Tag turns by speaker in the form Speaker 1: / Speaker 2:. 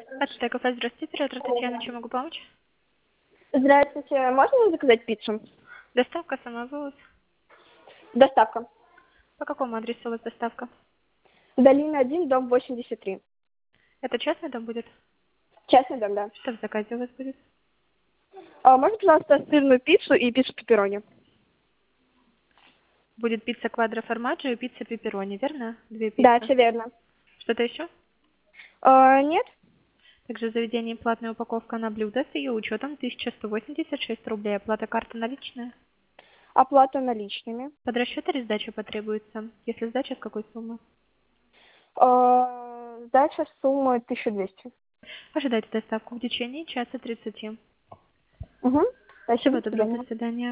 Speaker 1: Почта кафе, здравствуйте, оператор Татьяна, чем могу помочь?
Speaker 2: Здравствуйте, можно мне заказать пиццу?
Speaker 1: Доставка сама вывоз.
Speaker 2: Доставка.
Speaker 1: По какому адресу у вас доставка?
Speaker 2: Долина 1, дом 83.
Speaker 1: Это частный дом будет?
Speaker 2: Частный дом, да.
Speaker 1: Что в заказе у вас будет?
Speaker 2: Можно, пожалуйста, сырную пиццу и пиццу пепперони?
Speaker 1: Будет пицца квадро формаджо и пицца пепперони, верно? Две
Speaker 2: Да,
Speaker 1: пиццы.
Speaker 2: все верно.
Speaker 1: Что-то еще?
Speaker 2: Нет?
Speaker 1: Также в заведении платная упаковка на блюдо с ее учетом 1186 рублей. Оплата карта наличная.
Speaker 2: Оплата наличными.
Speaker 1: Под расчет или сдача потребуется? Если сдача, с какой суммы?
Speaker 2: Сдача суммы 1200.
Speaker 1: Ожидайте доставку в течение часа 30.
Speaker 2: Угу.
Speaker 1: Всего
Speaker 2: Спасибо, до
Speaker 1: доброго,
Speaker 2: свидания.
Speaker 1: до свидания.